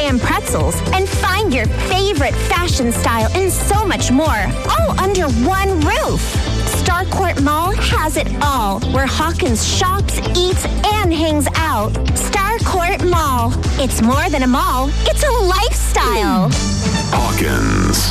jam pretzels, and find your favorite fashion style and so much more, all under one roof. Starcourt Mall has it all, where Hawkins shops, eats, and hangs out. Starcourt Mall. It's more than a mall, it's a lifestyle. Hawkins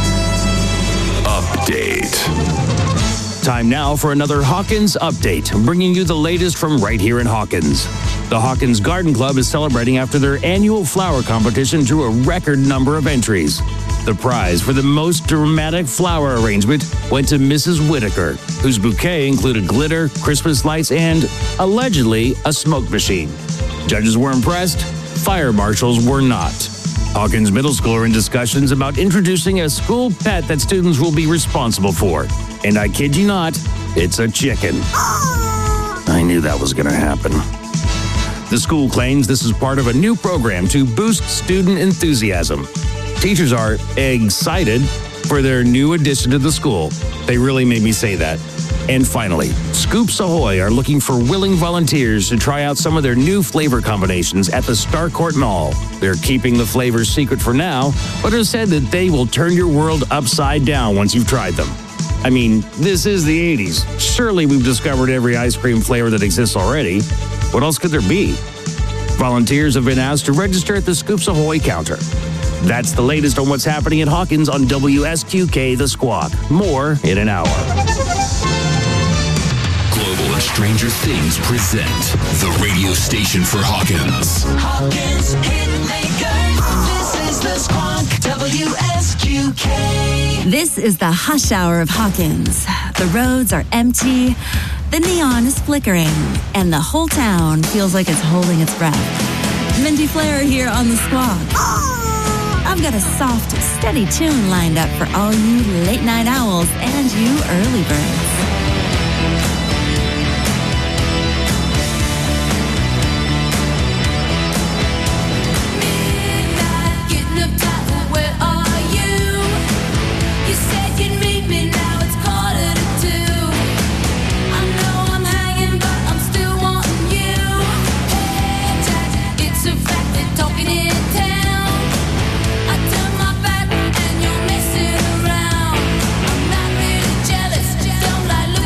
Update. Time now for another Hawkins Update, bringing you the latest from right here in Hawkins. The Hawkins Garden Club is celebrating after their annual flower competition drew a record number of entries. The prize for the most dramatic flower arrangement went to Mrs. Whitaker, whose bouquet included glitter, Christmas lights, and, allegedly, a smoke machine. Judges were impressed, fire marshals were not. Hawkins Middle School are in discussions about introducing a school pet that students will be responsible for. And I kid you not, it's a chicken. I knew that was going to happen. The school claims this is part of a new program to boost student enthusiasm. Teachers are excited for their new addition to the school. They really made me say that. And finally, Scoops Ahoy are looking for willing volunteers to try out some of their new flavor combinations at the Starcourt Mall. They're keeping the flavors secret for now, but have said that they will turn your world upside down once you've tried them. I mean, this is the 80s. Surely we've discovered every ice cream flavor that exists already. What else could there be? Volunteers have been asked to register at the Scoops Ahoy counter. That's the latest on what's happening at Hawkins on WSQK The Squawk. More in an hour. Global and Stranger Things present the radio station for Hawkins. Hawkins Hitmakers. This is The Squawk, WSQK. This is the hush hour of Hawkins. The roads are empty, the neon is flickering, and the whole town feels like it's holding its breath. Mindy Flair here on The Squawk. I've got a soft, steady tune lined up for all you late-night owls and you early birds. Don't lie,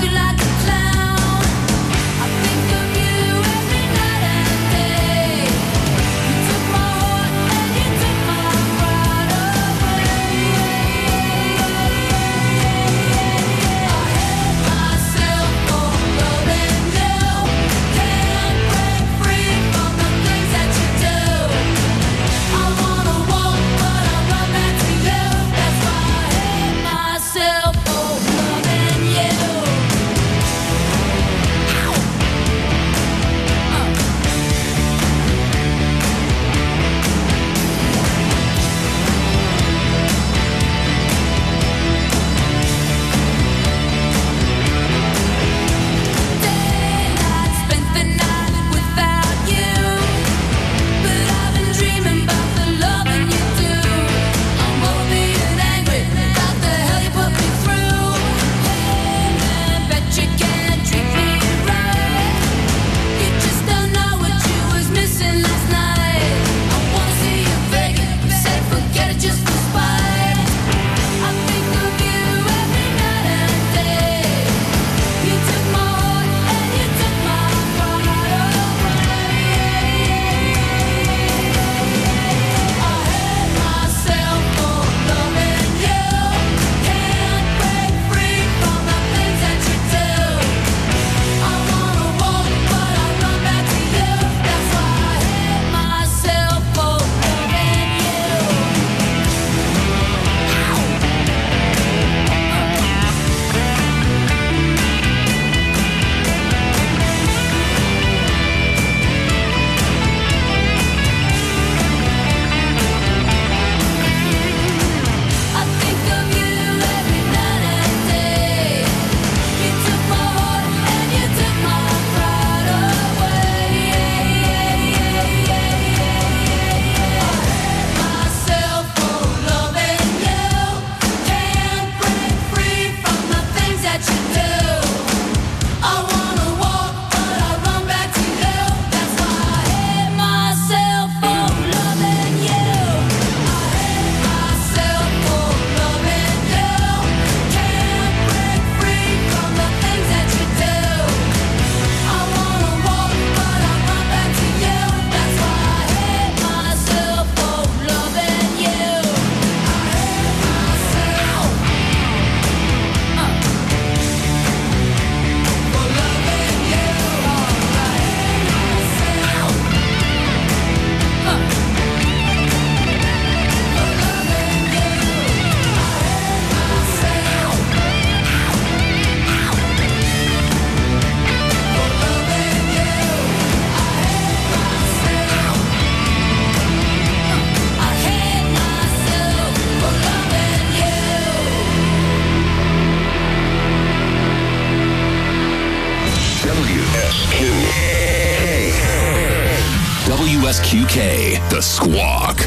WSQK, The Squawk.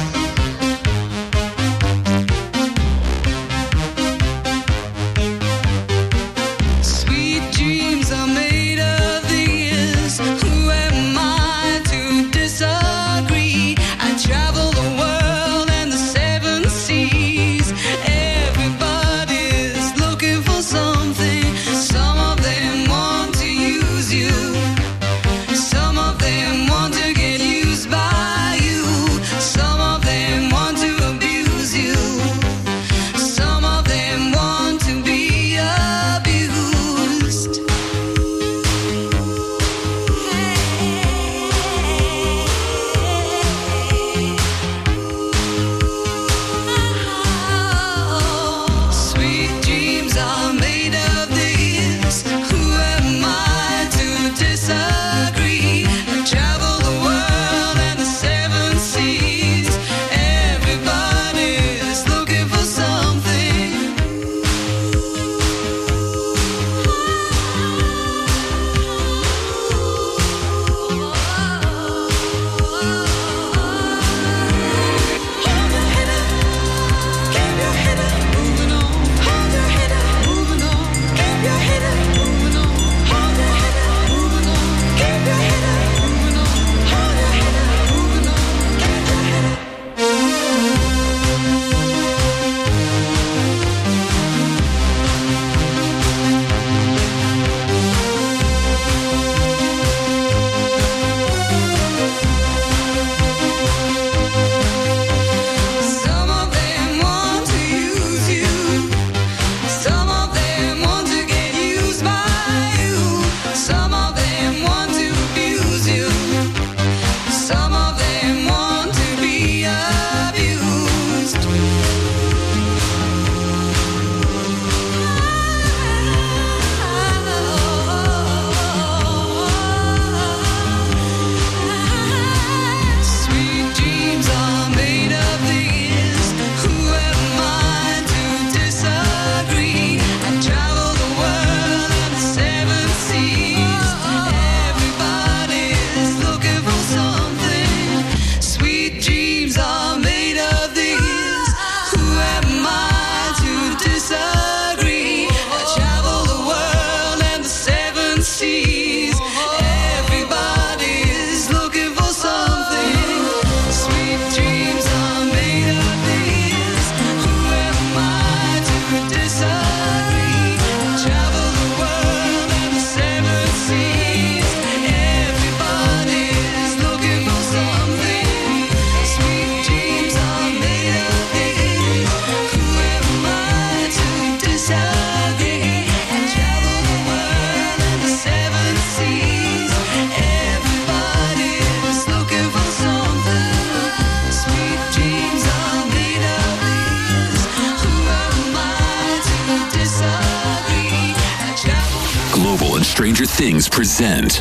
Stranger Things present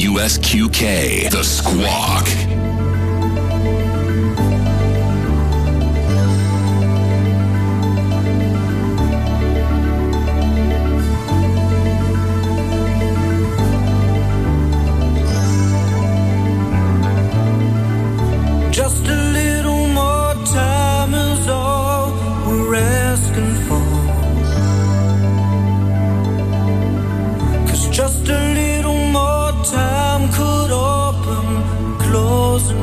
WSQK, The Squawk. Just a little more time is all we're asking for. Just a little more time could open, close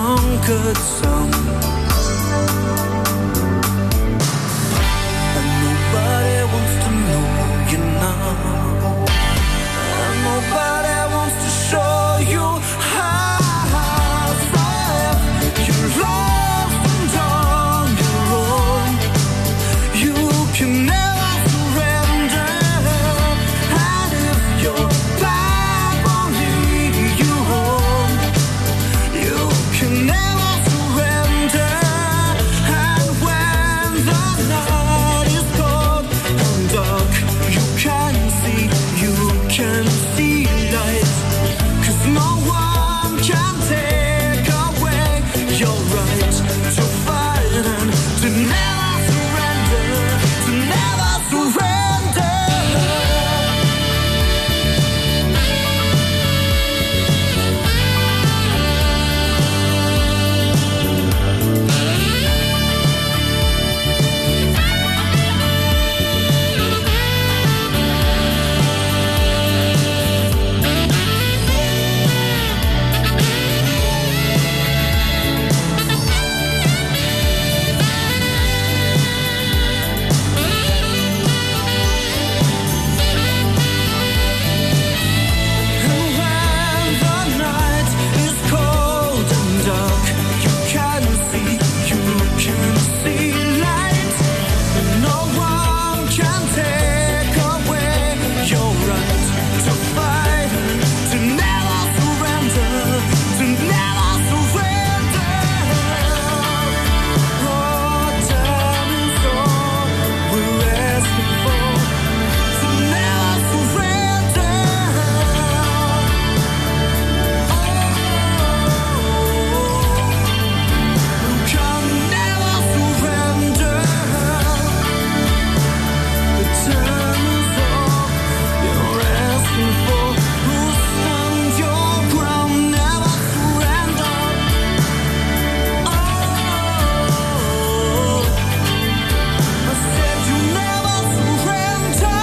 conquered some. And nobody wants to know you now. And nobody wants to show you how. So if you're lost and on your own, you can never surrender. And if your life won't lead you home, you can never surrender. And when the night is cold and dark, you can see light. 'Cause no one can take away your right to fight and to never surrender, to never surrender. And when the night is cold and dark, you can see light. No one can take away your right to fight, to never surrender, to never surrender. Oh, time is all we're asking for, to never surrender. You can never surrender. The time is all you're asking for. Stand your ground, never surrender. I said you never surrender.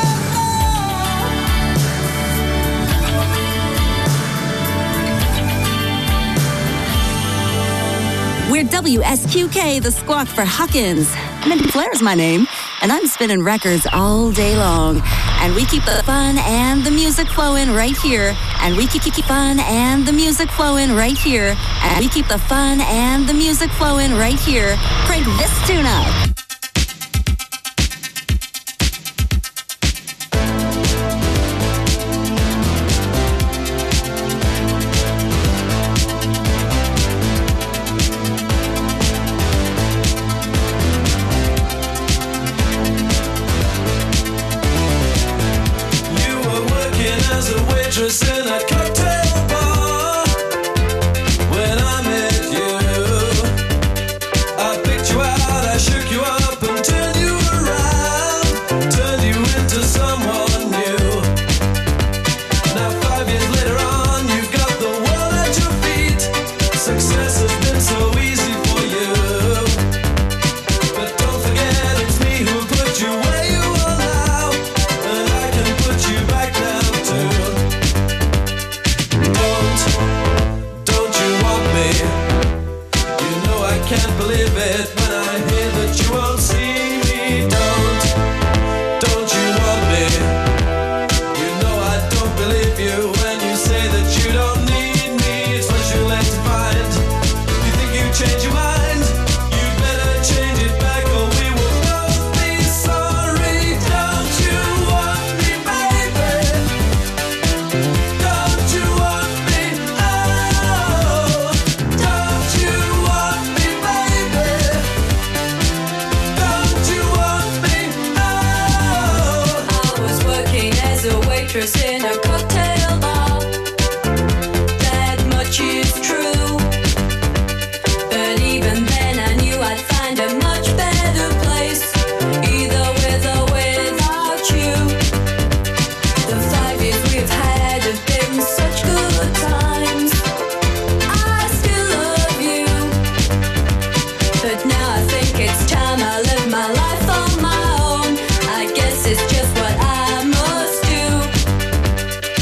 We're WSQK, the squawk for Hawkins. Mindy Flair's my name, and I'm spinning records all day long. And we keep the fun and the music flowing right here. And we keep fun and the music flowing right here. And we keep the fun and the music flowing right here. Crank this tune up. You were working as a waitress in a cocktail bar when I met you. I picked you out, I shook you up and turned you around, turned you into someone new. Now 5 years later on, you've got the world at your feet. Success has been so easy for you. But don't forget it's me who put you where you are now, and I can put you back down too. Don't you want me? You know I can't believe it when I hear that you won't see me. Don't you want me? You know I don't believe you when you say that you don't need me. It's what you're led to find. You think you change your mind? You'd better change it back or we will both be sorry. Don't you want me, baby? Don't you want me? Oh, don't you want me, baby? Don't you want me? Oh. I was working as a waitress in a cocktail bar. That much is true. But even then I knew I'd find a much better place, either with or without you. The 5 years we've had have been such good times. I still love you. But now I think it's time I live my life on my own. I guess it's just what I must do.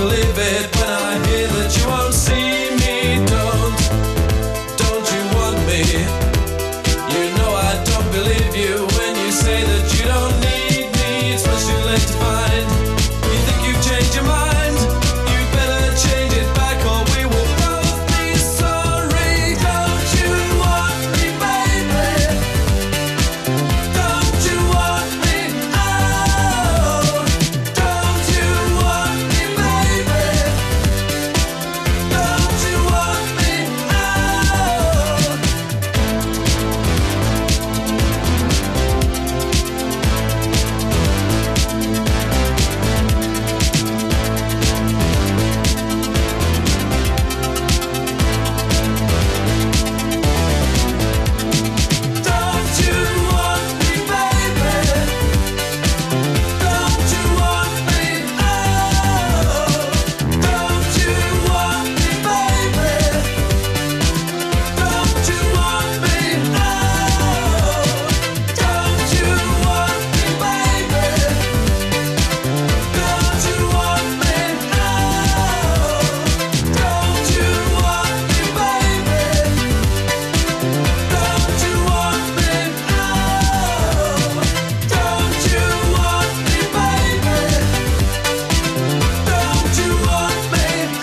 believe it when I hear that you won't see me. Don't you want me? You know I don't believe you when you say that you don't need me. It's much too late to find. You think you've changed your mind? You better change it back or we will both be sorry. Don't you want me, baby? Don't you want me? Oh, don't you want me, baby? Don't you want me? Oh. Don't you want me, baby? Don't you want me? Oh, don't you want me, baby? Don't you want me? Oh, don't you want me, baby? Don't you want me? Oh, don't you want me, baby? Don't you want me? Oh, don't you want me, baby? Don't you want me?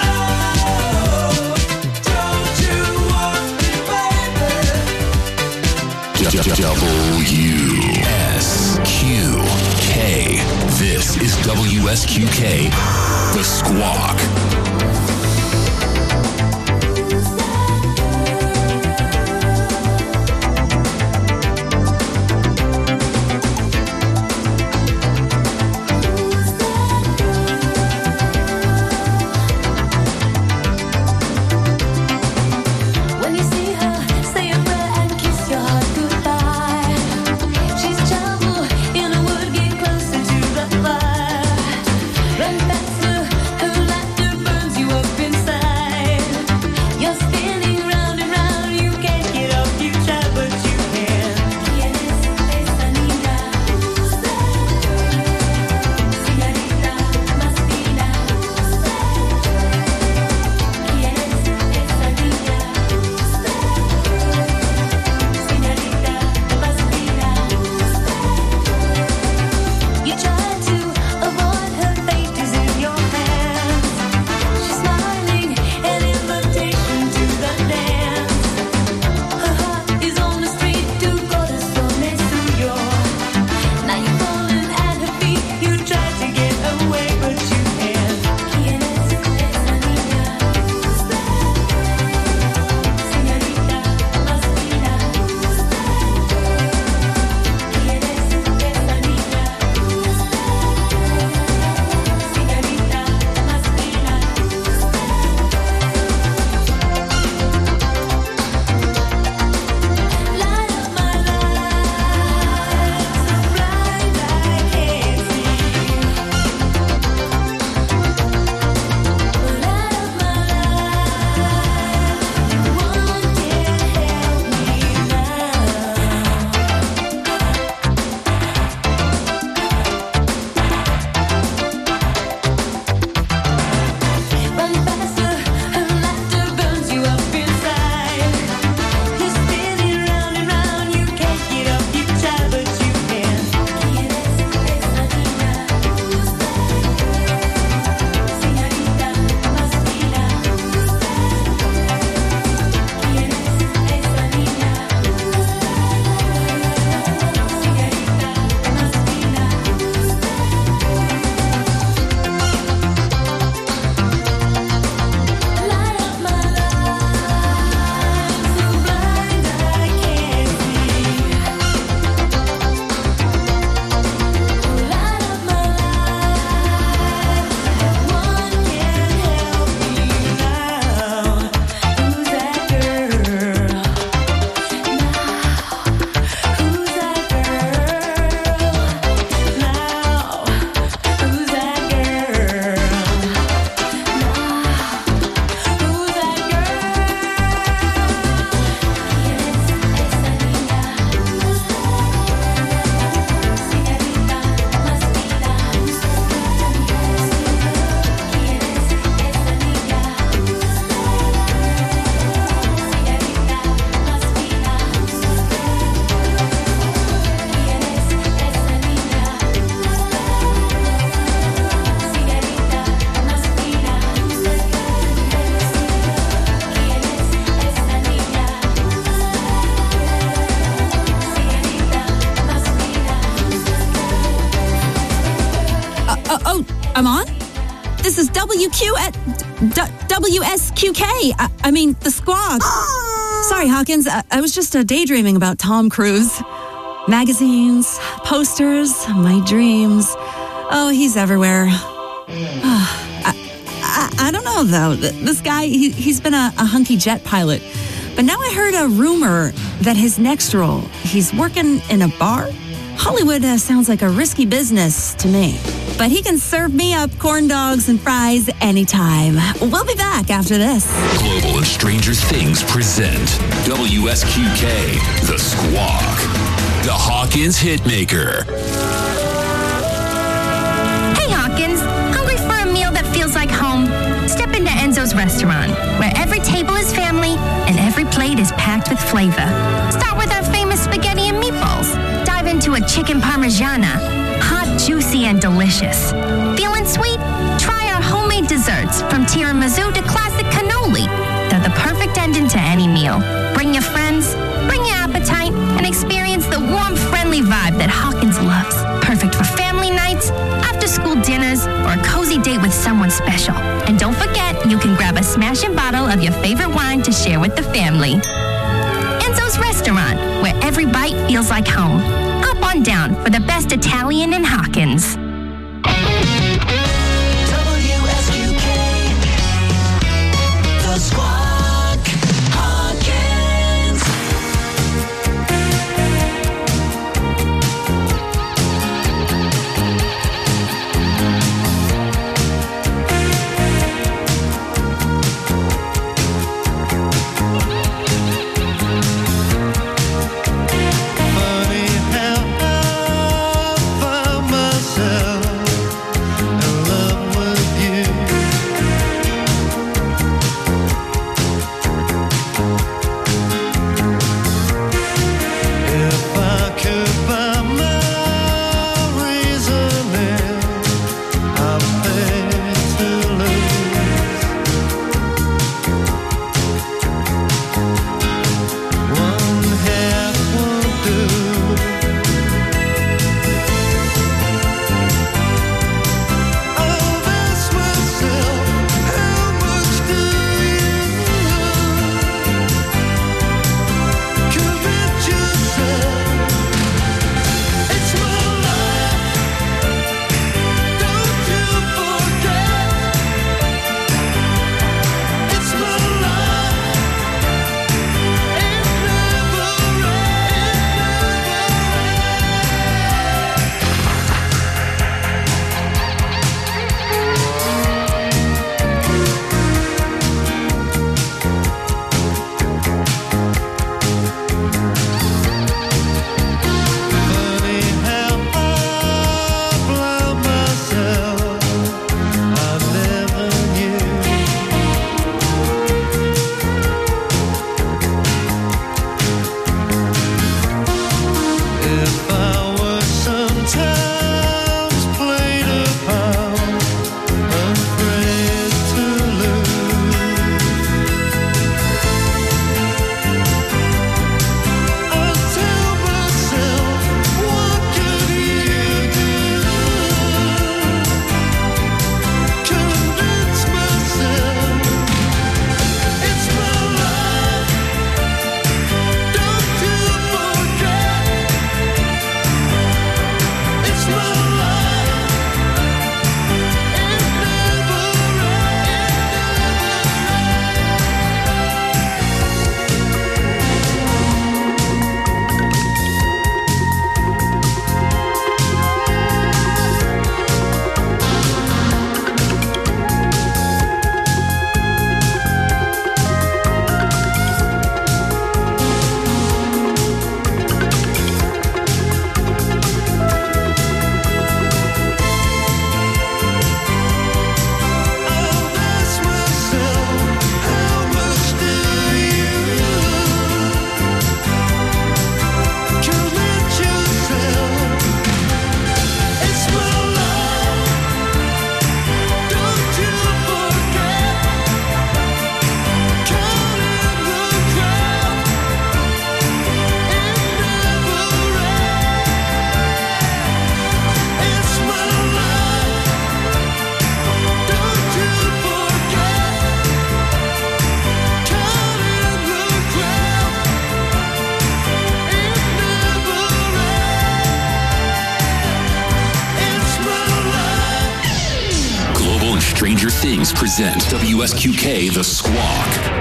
Oh, don't you want me, baby? WSQK. This is WSQK, The Squawk. When you see her, say a prayer and kiss your heart goodbye. She's trouble in a wood, get closer to the fire. Run faster, her laughter burns. WSQK. I mean, the Squawk. Sorry, Hawkins. I was just daydreaming about Tom Cruise. Magazines, posters, my dreams. Oh, he's everywhere. I don't know, though. This guy, he's been a hunky jet pilot. But now I heard a rumor that his next role, he's working in a bar. Hollywood sounds like a risky business to me. But he can serve me up corn dogs and fries anytime. We'll be back after this. Global and Stranger Things present WSQK, The Squawk, the Hawkins Hitmaker. Hey, Hawkins. Hungry for a meal that feels like home? Step into Enzo's restaurant, where every table is family and every plate is packed with flavor. Start with our famous spaghetti and meatballs. Dive into a chicken parmigiana. Hot, juicy, and delicious. Feeling sweet? Try our homemade desserts, from tiramisu to classic cannoli. They're the perfect ending to any meal. Bring your friends, bring your appetite, and experience the warm, friendly vibe that Hawkins loves. Perfect for family nights, after-school dinners, or a cozy date with someone special. And don't forget, you can grab a smashing bottle of your favorite wine to share with the family. Enzo's Restaurant, where every bite feels like home. Hop on down for the best Italian in Hawkins. WSQK, The Squawk, Hawkins. Funny how I found myself present WSQK The Squawk.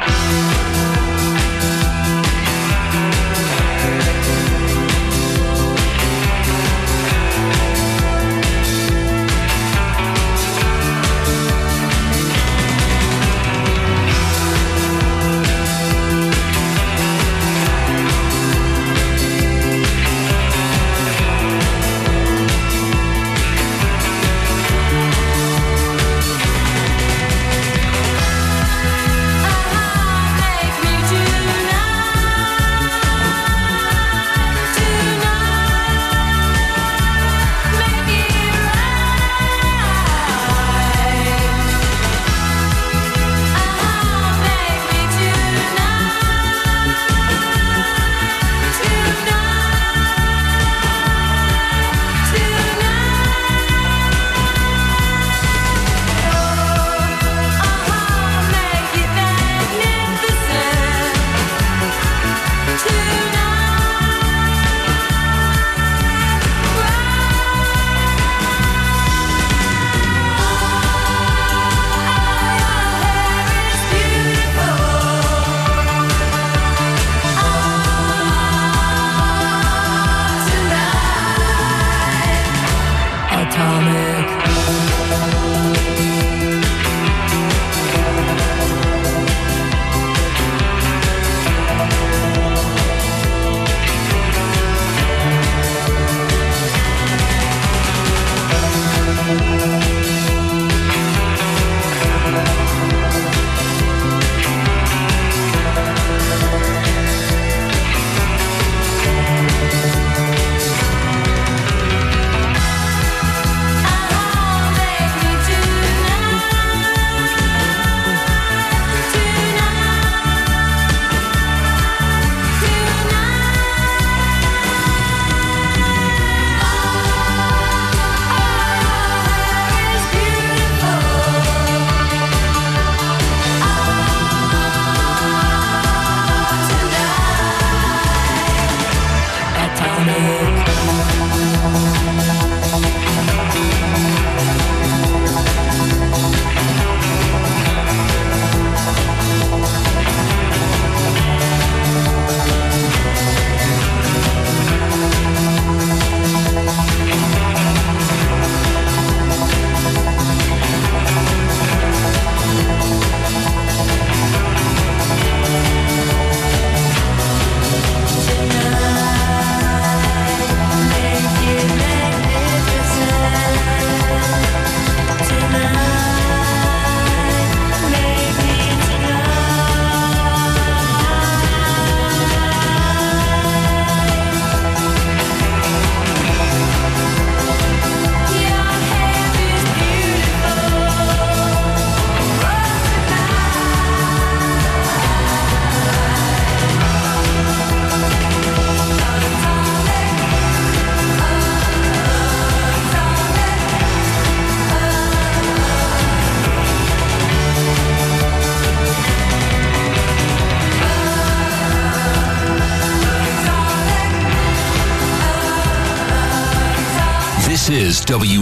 This is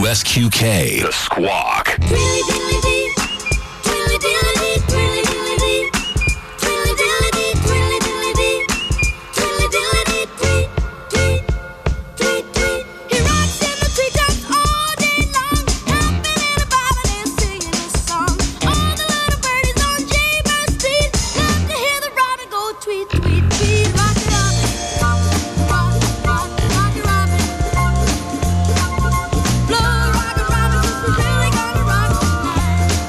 WSQK, The Squawk. Blow, rock, and rock, 'cause we're really gonna rock tonight.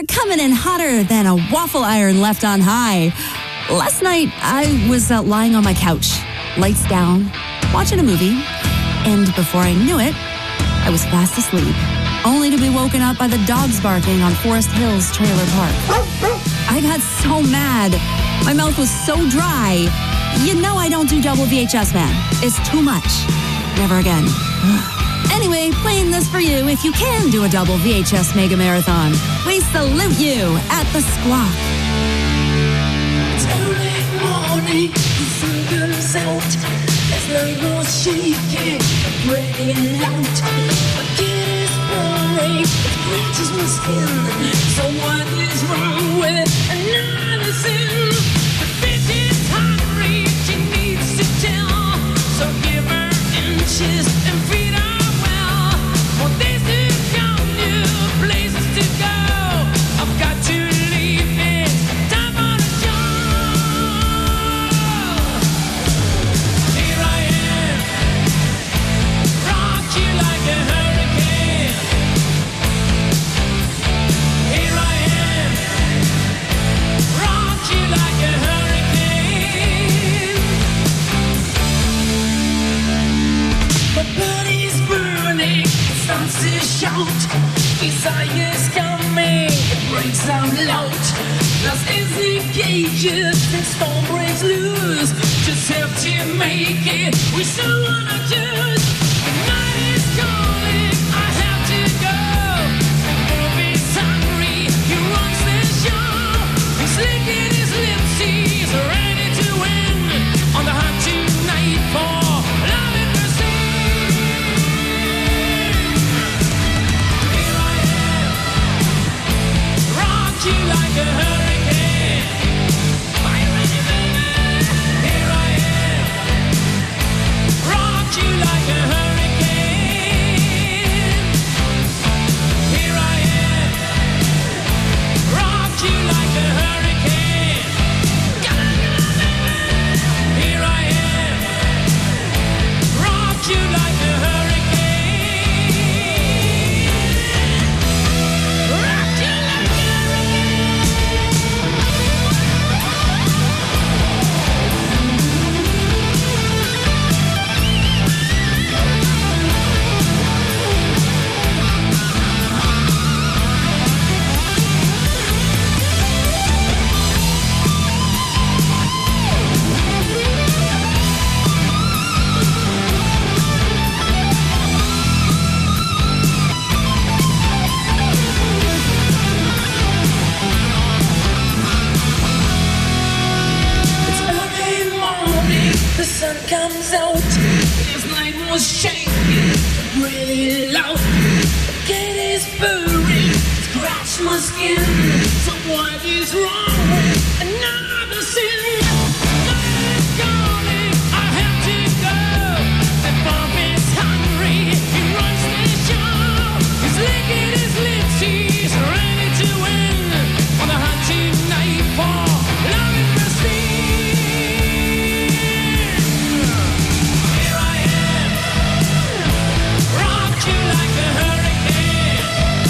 They're coming in hotter than a waffle iron left on high. Last night, I was lying on my couch, lights down, watching a movie, and before I knew it, I was fast asleep, only to be woken up by the dogs barking on Forest Hills Trailer Park. I got so mad. My mouth was so dry. You know I don't do double VHS, man. It's too much. Never again. Anyway, playing this for you if you can do a double VHS mega marathon. We salute you at the Squawk. It's early morning, the sun comes out. There's no more shaking, breaking out. My kid is boring, it scratches my skin. So what is wrong with another sin? The bitch is hungry, she needs to tell. So give her inches and feed her well. For days to come, new places to go. I've got to leave it, time for the show. Here I am, rock you like a hurricane. Here I am, rock you like a hurricane. My body's burning, it starts to shout. Desire's coming, it breaks out loud. Lost is the cages, and storm breaks loose. Just have to make it, we still wanna choose. The night is calling, I have to go. The movie's hungry, he runs the show. He's licking his lips, he's ready to win. On the hunt tonight for love and mercy. Here I am, rock you like a hurricane. Are you ready, baby? Here I am, rock you like a hurricane. Here I am, rock you like a hurricane. Here I am, rock you like a hurricane. Rock you like a It's early morning, the sun comes out. This night was shaking, really loud. The cat is purring, scratch my skin. So what is wrong with another sin? Night is calling, I have to go. The bomb is hungry, he runs the show. He's licking his lips, he's ready to win. On the hunt tonight for love and mercy. Here I am, rock you like a hurricane.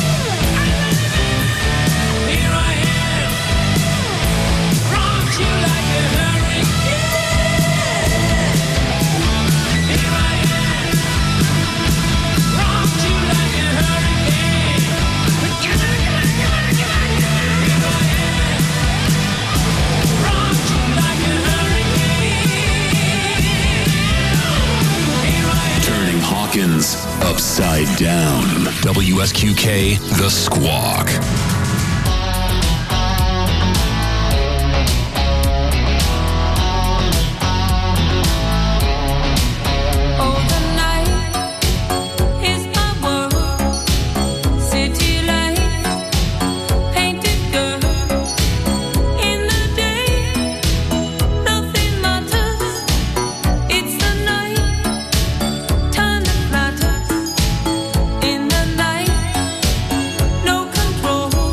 Here I am, rock you like a hurricane. Here I am, rock you like a hurricane. Here I am, rock you like a hurricane. Here I am. Turning Hawkins upside down. WSQK, The Squawk. Oh, the night is my world. City lights, painted girl. In the day, nothing matters. It's the night, time that matters. In the night, no control.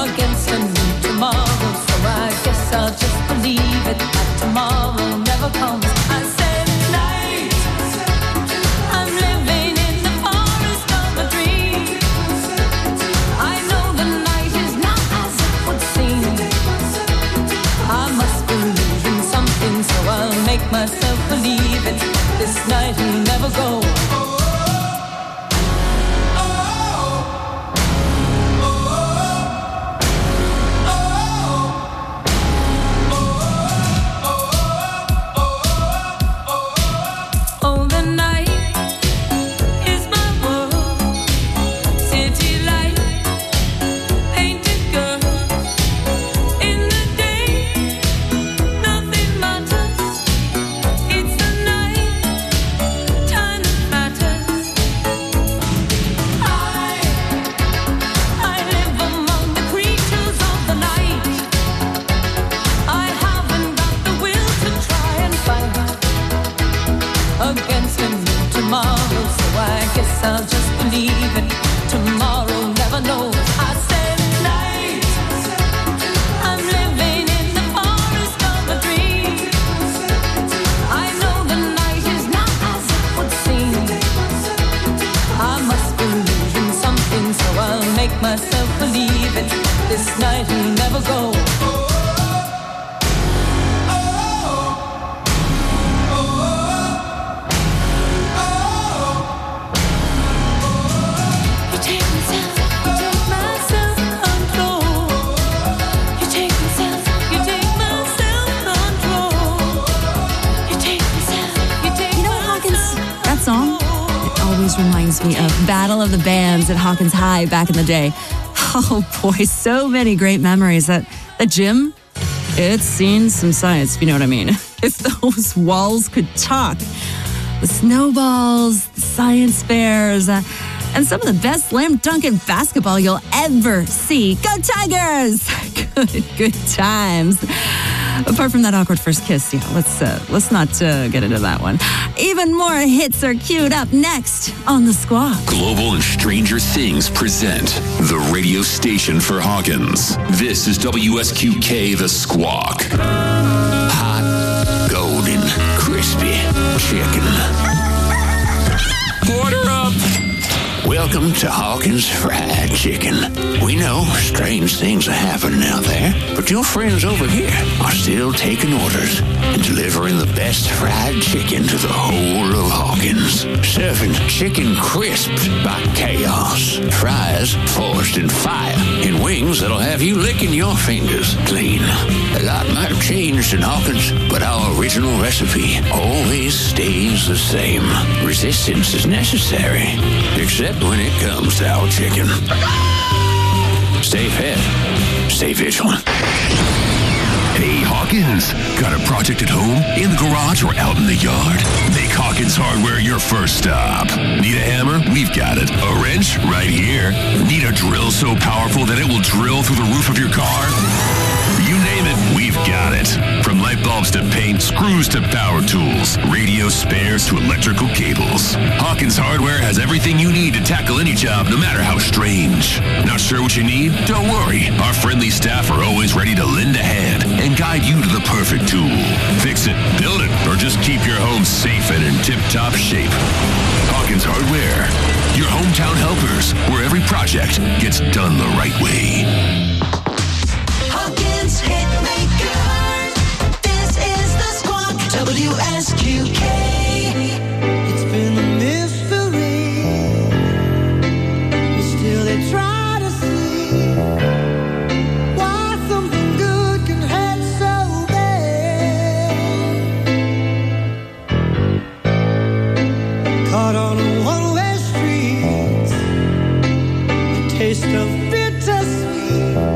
against a new tomorrow. So I guess I'll just believe it that tomorrow never comes. I said night, I'm living in the forest of a dream. I know the night is not as it would seem. I must believe in something, so I'll make myself believe it. This night will never go. I'll just believe it. Tomorrow never knows. I said night, I'm living in the forest of a dream. I know the night is not as it would seem. I must believe in something, so I'll make myself believe it. This night will never go. Reminds me of Battle of the Bands at Hawkins High back in the day. Oh boy, so many great memories. That gym, it's seen some science, if you know what I mean. If those walls could talk. The snowballs, the science fairs, and some of the best slam dunking basketball you'll ever see. Go Tigers! Good times. Apart from that awkward first kiss, yeah, let's not get into that one. Even more hits are queued up next on The Squawk. Global and Stranger Things present the radio station for Hawkins. This is WSQK The Squawk. Hot, golden, crispy chicken. Order up! Welcome to Hawkins Fried Chicken. We know strange things are happening out there, but your friends over here are still taking orders and delivering the best fried chicken to the whole of Hawkins. Serving chicken crisped by chaos, fries forged in fire, and wings that'll have you licking your fingers clean. A lot might have changed in Hawkins, but our original recipe always stays the same. Resistance is necessary, except when it comes to our chicken. Stay fed, stay vigilant. Hey, Hawkins, got a project at home, in the garage, or out in the yard? Make Hawkins Hardware your first stop. Need a hammer? We've got it. A wrench? Right here. Need a drill so powerful that it will drill through the roof of your car? You name it, we've got it. From light bulbs to paint, screws to power tools, radio spares to electrical cables. Hawkins Hardware has everything you need to tackle any job, no matter how strange. Not sure what you need? Don't worry. Our friendly staff are always ready to lend a hand and guide you to the perfect tool. Fix it, build it, or just keep your home safe and in tip-top shape. Hawkins Hardware, your hometown helpers, where every project gets done the right way. Hawkins Hitmaker. This is The Squawk. WSQK. It's been a mystery. Still they try to see why something good can hurt so bad. Caught on a one-way street. The taste of bittersweet.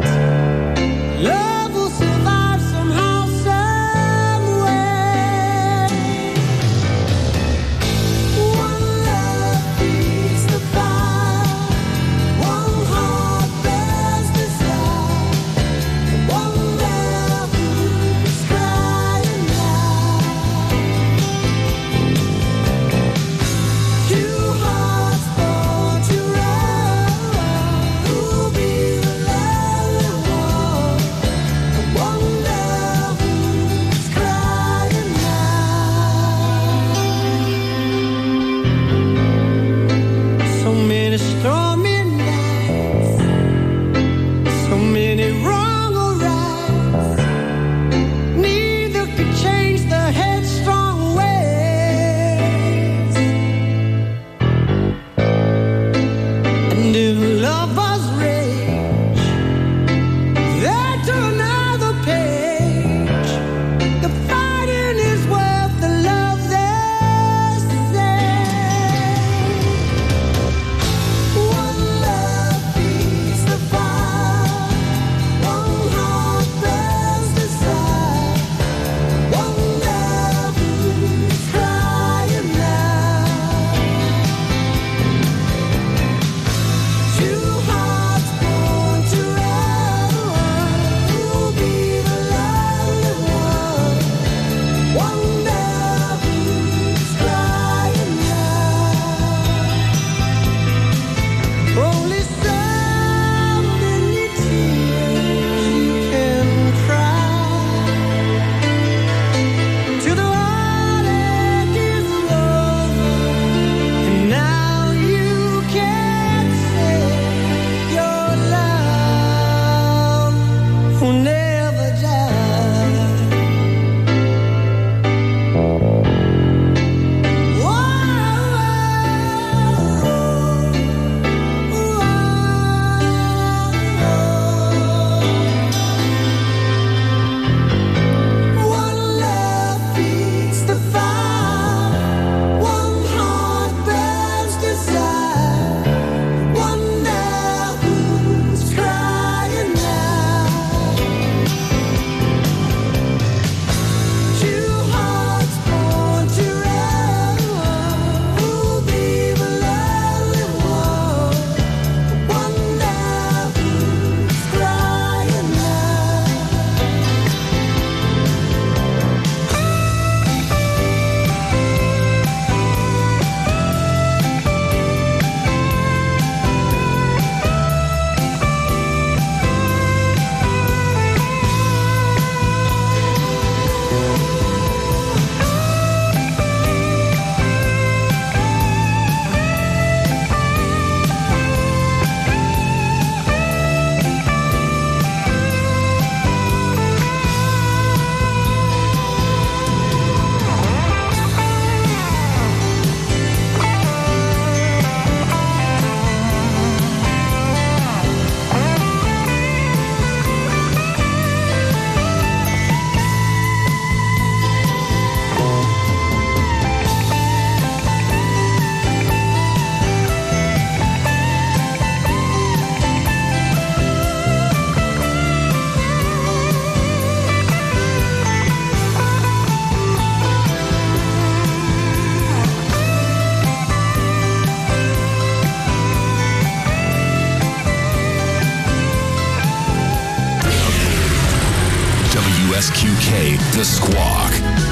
WSQK, The Squawk.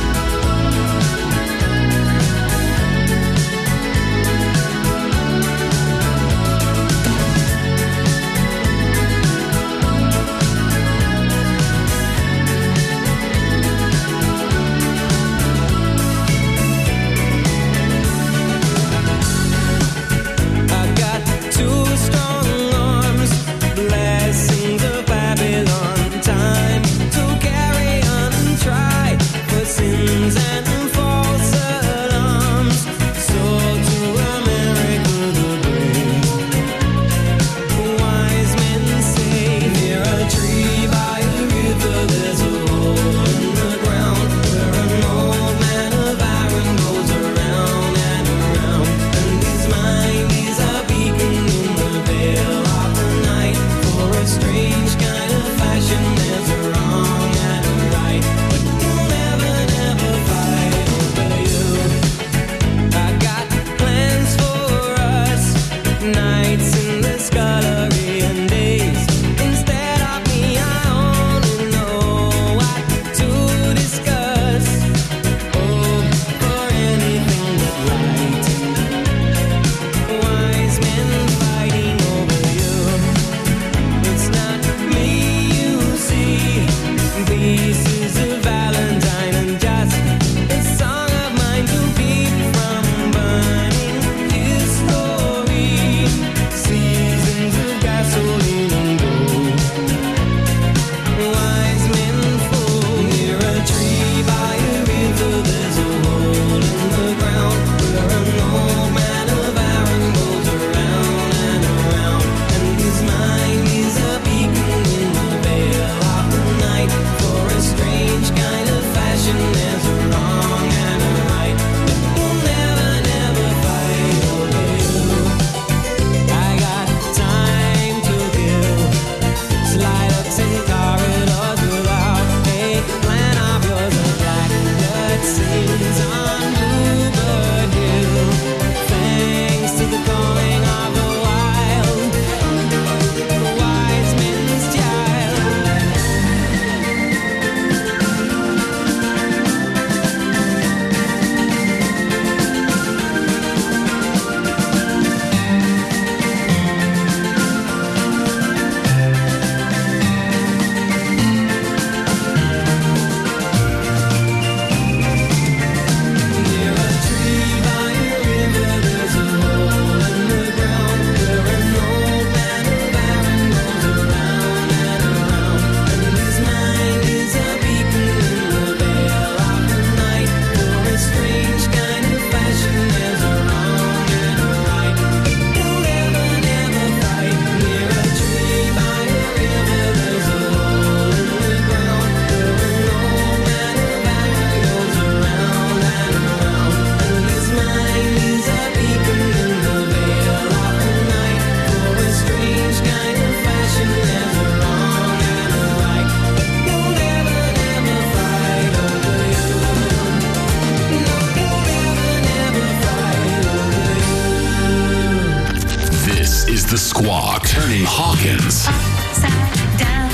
The Squawk, turning Hawkins. Upside down.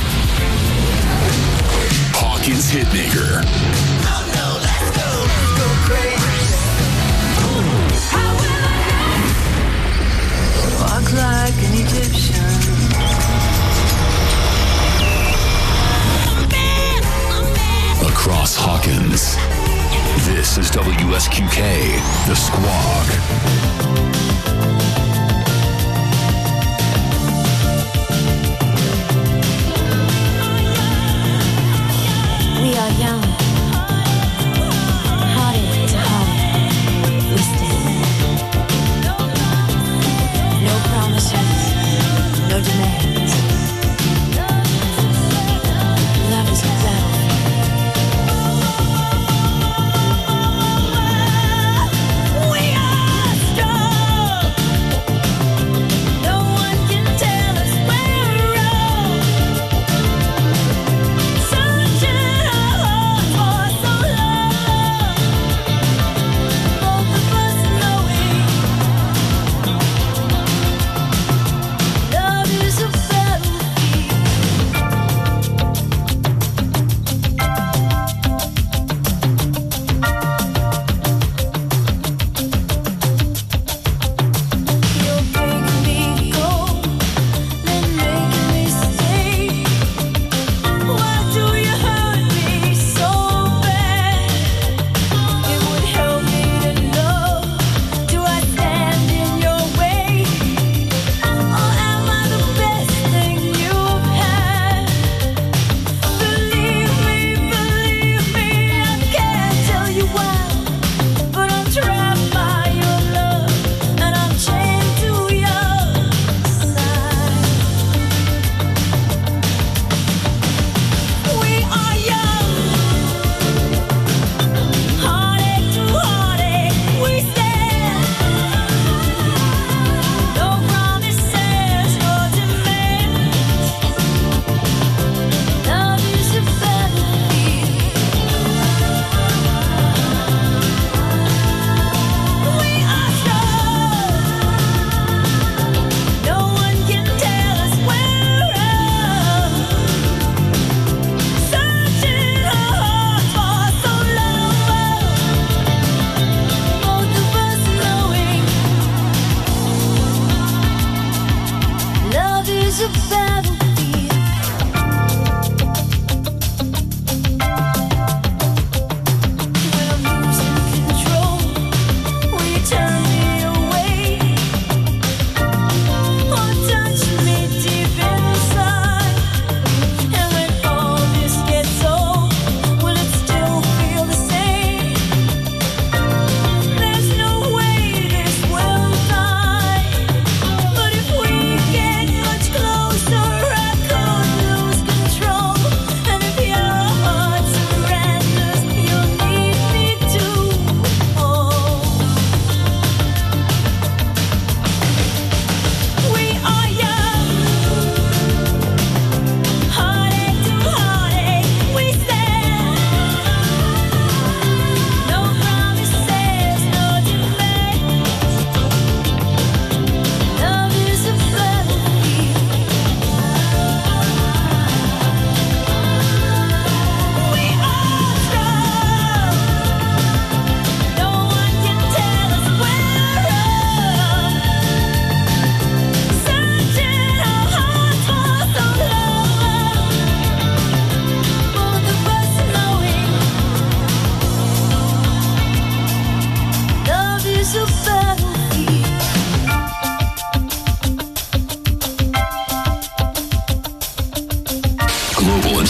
Hawkins Hitmaker. Oh no, let's go crazy. How will I walk like an Egyptian? Across Hawkins. This is WSQK, The Squawk. We are young, hearted to heart, we stand. No promises, no demands. Love is a battle. We are strong.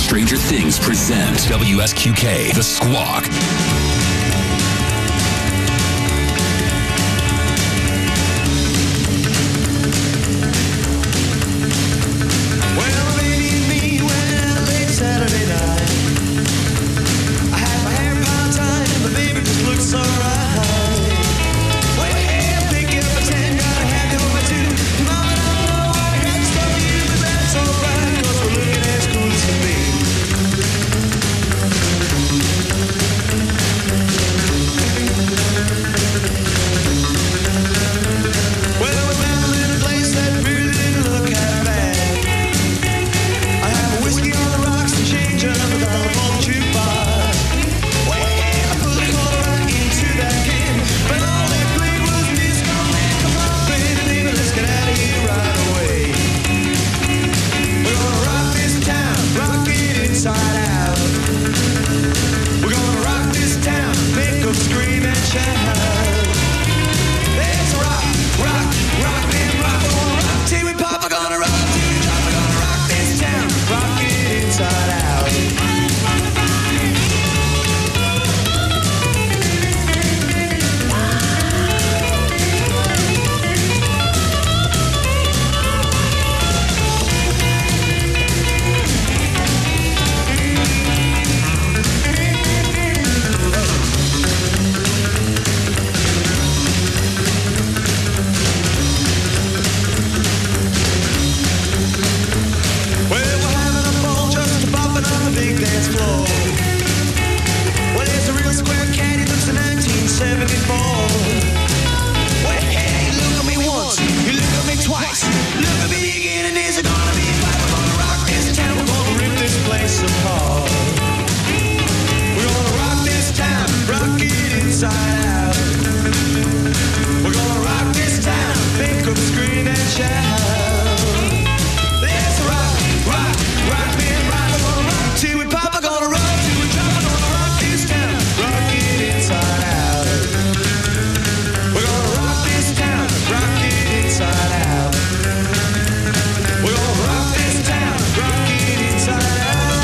Stranger Things present WSQK, The Squawk. Well, baby, me went out late Saturday night. I had my hair piled tight, and the baby just looks alright. Well, hey, pick up a 10, gotta have you on my 2. Mama, don't know I got stuff for you, but that's alright, 'cause we're looking as cool as can be. Well, we found a little place that really didn't look half bad. I have a whiskey on the rocks and change up a dollar for the jukebox. Well, I put a quarter right into that can, but all they played was disco man. Come on, baby, let's get out of here right away. We're gonna rock this town, rock it inside out. We're gonna rock this town, make 'em scream and shout. Let's rock, rock, rock, and rock. We're gonna rock till we pop. We're gonna rock till we drop. We're gonna rock this town, rock it inside out. Well, we're having a ball just bopping on the big dance floor. Well, it's a real square cat, he looks in 1974. Well, hey, look at me once, you look at me twice, look at me again, and there's gonna be a fight. We're gonna rock this town, we're gonna rip this place apart. We're gonna rock this town, rock it inside out. We're gonna rock this town, make 'em scream and shout. Let's rock, rock, rock, man, rock. We're gonna rock till we pop. We're gonna rock till we drop. We're gonna rock this town, rock it inside out. We're gonna rock this town, rock it inside out. We're gonna rock this town, rock it inside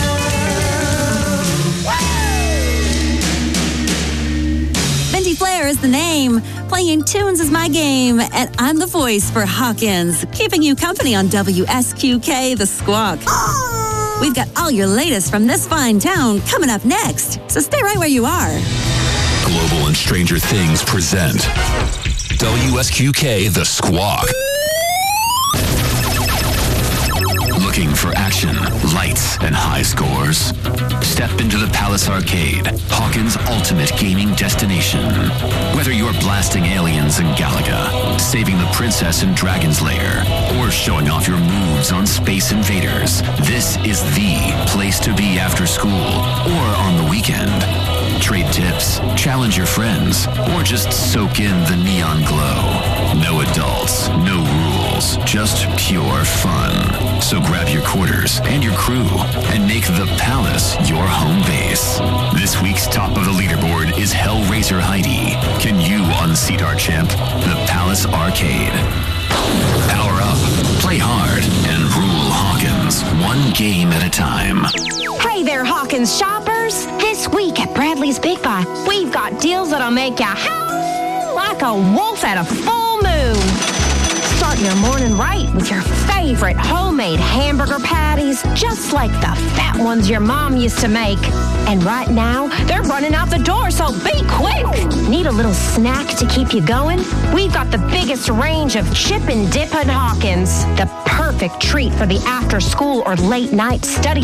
out. Mindy Flair is the name. Playing tunes is my game, and I'm the voice for Hawkins, keeping you company on WSQK, The Squawk. We've got all your latest from this fine town coming up next, so stay right where you are. Global and Stranger Things present WSQK, The Squawk. Looking for action, lights, and high scores? Step into the Palace Arcade, Hawkins' ultimate gaming destination. Whether you're blasting aliens in Galaga, saving the princess in Dragon's Lair, or showing off your moves on Space Invaders, this is the place to be after school or on the weekend. Trade tips, challenge your friends, or just soak in the neon glow. No adults, no rules, just pure fun. So grab your quarters and your crew and make the Palace your home base. This week's top of the leaderboard is Hellraiser Heidi. Can you unseat our champ? The Palace Arcade. Power up, play hard, and rule Hawkins, one game at a time. Hey there, Hawkins shoppers. This week at Bradley's Big Buy, we've got deals that'll make you howl like a wolf at a full moon. Start your morning right with your favorite homemade hamburger patties, just like the fat ones your mom used to make. And right now, they're running out the door, so be quick. Need a little snack to keep you going? We've got the biggest range of chip and dip at Hawkins. The perfect treat for the after school or late night study